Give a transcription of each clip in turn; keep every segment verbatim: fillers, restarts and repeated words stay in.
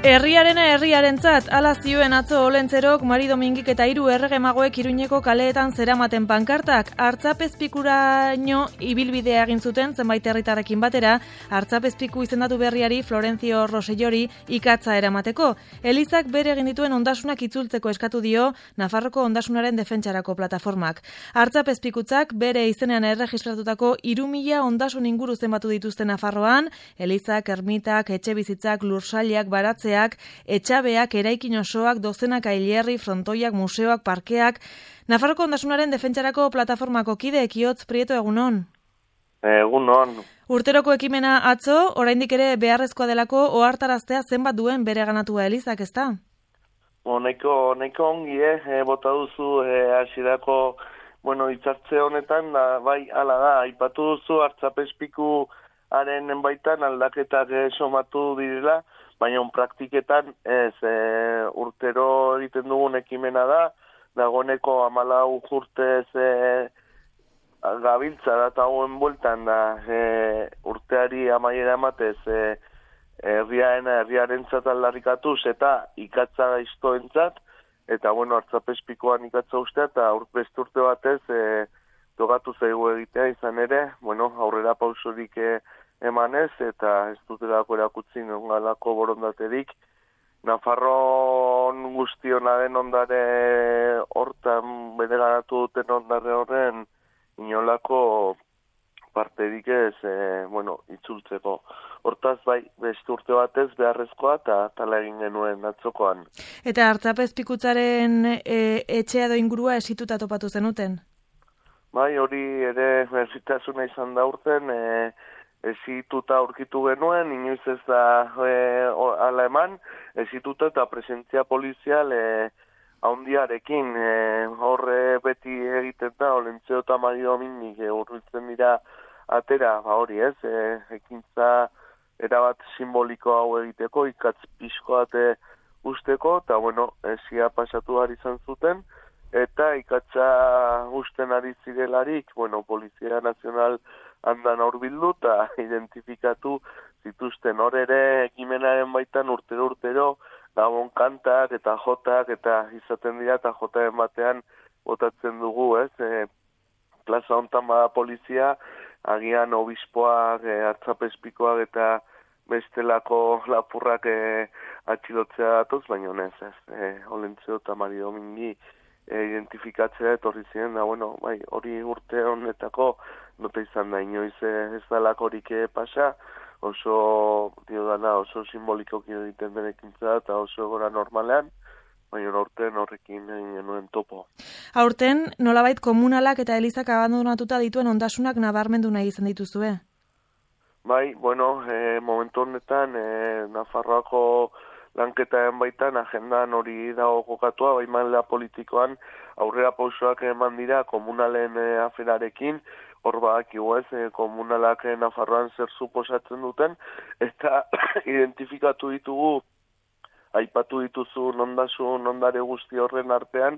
Herriarena herriarentzat, ala zioen atzo Olentzerok, Mari Domingik eta hiru errege magoek Iruñeko kaleetan zeramaten pankartak. Artzapezpikuraino ibilbidea egin zuten zenbait herritarrekin batera, Artzapezpiku izendatu berriari Florencio Rosellori ikatza eramateko. Elizak bere egin dituen ondasunak itzultzeko eskatu dio Nafarroko ondasunaren defentsarako plataformak. Artzapezpikutzak bere izenean erregistratutako hiru mila ondasun inguru zenbatu dituzte Nafarroan, elizak, ermitak, etxebizitzak, lursailak, baratzea, etxabeak, eraikin osoak, dozenak ailerri, frontoiak, museoak, parkeak. Nafarroko ondasunaren defentsarako plataformako kide Ekiotz Prieto, egunon. Egunon. Urteroko ekimena atzo, oraindik ere beharrezkoa delako ohartaraztea zenbat duen bere ganatua elizak, ezta? Honeko, honeko ongi, eh, bota duzu eh, hasierako, bueno, hitzartze honetan, da, bai, hala da, aipatu duzu Artzapezpiku haren baitan aldaketak eh, somatu direla, baina on praktiketan ez, e, urtero egiten dugun ekimena da, dagoeneko hamalau urtez e, gabiltza datagoen bueltan da, e, urteari amaiera ematez, e, herriaena herriarentzat aldarrikatuz eta ikatza gaiztoentzat, eta bueno, Artzapezpikuan ikatza ustea, eta beste urte batez e, tokatu zaigu egitea izan ere, bueno, aurrera pausorik e, emanez, eta ez dutelako erakutzi nongalako borondaterik. Nafarron guztiona den ondare hortan bere ganatu duten ondare horren inolako parterik ez, e, bueno, itzultzeko. Hortaz, bai, beste urte batez beharrezkoa eta tala egin genuen atzokoan. Eta Artzapezpikutzaren e, etxea do ingurua esituta topatu zenuten? Bai, hori ere berritasuna izan da urten, e, ezituta aurkitu genuen, inoiz ez da e, ala eman, ezituta eta presentzia polizial e, haundiarekin. E, horre beti egiten da, Olentzero eta Mari Domingik e, urbiltzen dira atera, ba hori ez, e, ekintza erabat simboliko hau egiteko, ikatz pixko ate usteko, eta bueno, ezia pasatu ari izan zuten, eta ikatza usten ari zirelarik, bueno, Polizia Nazional handan aurbildu eta identifikatu zituzten. Hor ere ekimenaren baitan urtero urtero gabon kantak eta jotak eta izaten dira eta jotaren batean botatzen dugu, ez? E, plaza hontan bada polizia, agian obispoak, e, Artzapezpikoak eta bestelako lapurrak e, atxilotzea datoz, baina honez, ez? E, Olentzero eta Mari Domingi e, identifikatzea etorri ziren, da, bueno, bai, hori urte honetako nota izan da, inoiz ez dalakorik pasa, oso, dio dana, oso simbolikoki egiten benekintza eta oso gora normalean, baina aurten horrekin egin genuen topo. Aurten, nolabait komunalak eta elizak abandonatuta dituen ondasunak nabarmendu nahi izan dituzue? Bai, bueno, e, momentu honetan, e, Nafarroako lanketaren baitan agendan hori dago kokatua, bai maila politikoan aurrera pausoak eman dira komunalen e, aferarekin, hor badakigu ez, e, komunalak e, Nafarroan zer suposatzen duten, eta identifikatu ditugu, aipatu dituzu ondasun ondare guzti horren artean,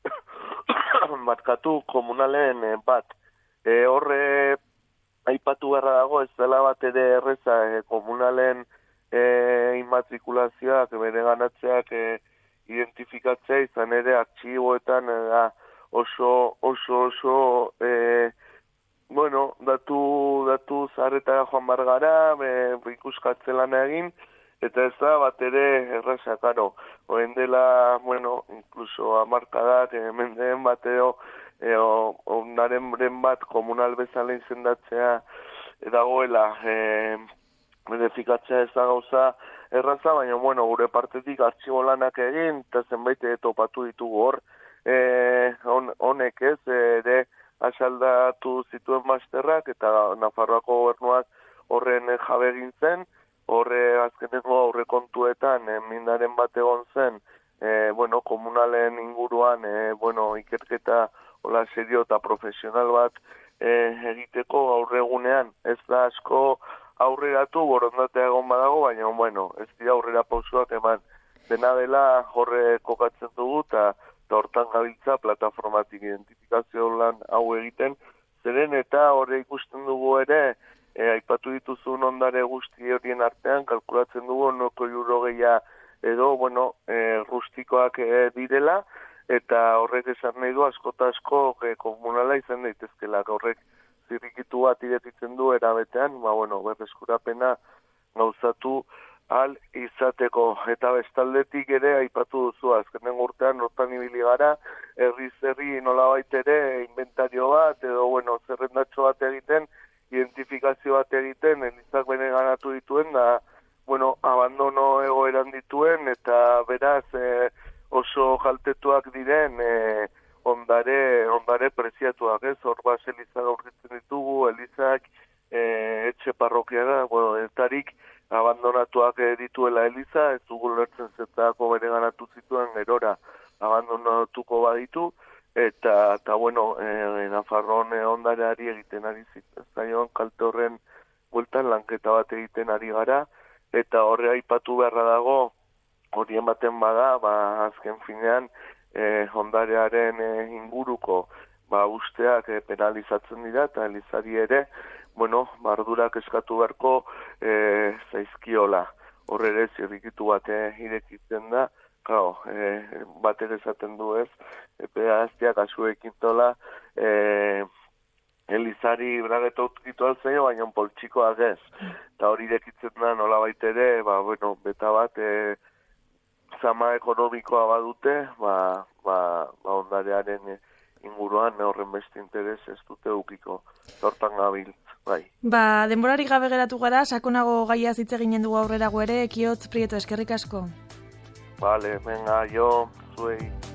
markatu komunalen e, bat. E, horre aipatu beharra dago, ez dela bat ere erreza e, komunalen e, inmatrikulazioak, bere ganatzeak e, identifikatzea, izan ere artxiboetan e, oso, oso, oso... E, Bueno, datu, datu zaharretara joan bar gara, ikuskatze lana egin, eta ez da bat ere erraza, karo. Oen dela, bueno, incluso amarkadak, e, mendeen bateo, e, ondaren bat komunal bezala izendatzea dagoela, e, edifikatzea ez da gauza erraza, baina, bueno, gure partetik artxibo lanak egin, eta zenbait topatu ditugu hor, e, on, honek ez, ere, asaldatu zituen masterrak eta Nafarroako gobernuak horren jabe egin zen, horre azkeneko aurrekontuetan e, mindaren bat egon zen, e, bueno, komunalen inguruan, e, bueno, ikerketa hola serio eta profesional bat e, egiteko aurregunean, ez da asko aurreratu, borondatea egon badago, baina, bueno, ez dira aurrera pausuak eman, dena dela horre kokatzen dugu, eta eta hortan gabiltza plataformatik identifikazio lan hau egiten, zeren eta horre ikusten dugu ere, e, aipatu dituzun ondare guzti horien artean, kalkulatzen dugu noko jurogeia edo, bueno, e, rustikoak e, direla, eta horrek esan nahi du askota asko e, komunala izan daitezkela, horrek zirrikitu bat iretitzen du erabetean, ba, bueno, berreskurapena gauzatu al izateko, eta bestaldetik ere aipatu duzu, azkenen urtean hortan ibili gara, herri zerri nolabait ere inventario bat, edo, bueno, zerrendatxo bat egiten, identifikazio bat egiten, elizak bene ganatu dituen, da, bueno, abandono egoeran dituen, eta beraz e, oso jaltetuak diren e, ondare, ondare preziatuak, ez? Hor bas eliza aurkitzen ditugu, elizak e, etxe parrokiara, bueno, etarik abandonatuak dituela eliza, ez dugu lertzen zetako bere ganatu zituen gerora abandonatuko baditu, eta, eta bueno, e, Nafarroan e, ondareari egiten ari zaion kalte horren bueltan lanketa bat egiten ari gara, eta horre aipatu beharra dago, hori ematen bada, ba, azken finean, e, ondarearen e, inguruko ba, usteak e, penalizatzen dira, eta elizari ere, bueno, bardurak eskatu beharko e, zaizkiola. Horre ere zirrikitu bat e, irekitzen da, claro, e, batek esaten du ez, epea azteak asuekin tola, e, elizari bragetot gitu alzeio, baina poltsikoak ez. Eta hori irekitzen da nola baitere, ba, bueno, beta bat, e, zama ekonomikoa badute, ba, ba, ba ondarearen e, inguruan horren beste interes ez dute ukiko. Hortan gabil, bai. Ba, denborari gabe geratu gara, sakonago gaia hitz eginen dugu aurrerago ere, Kiotz Prieto, eskerrik asko. Vale, venga, jo, zuei.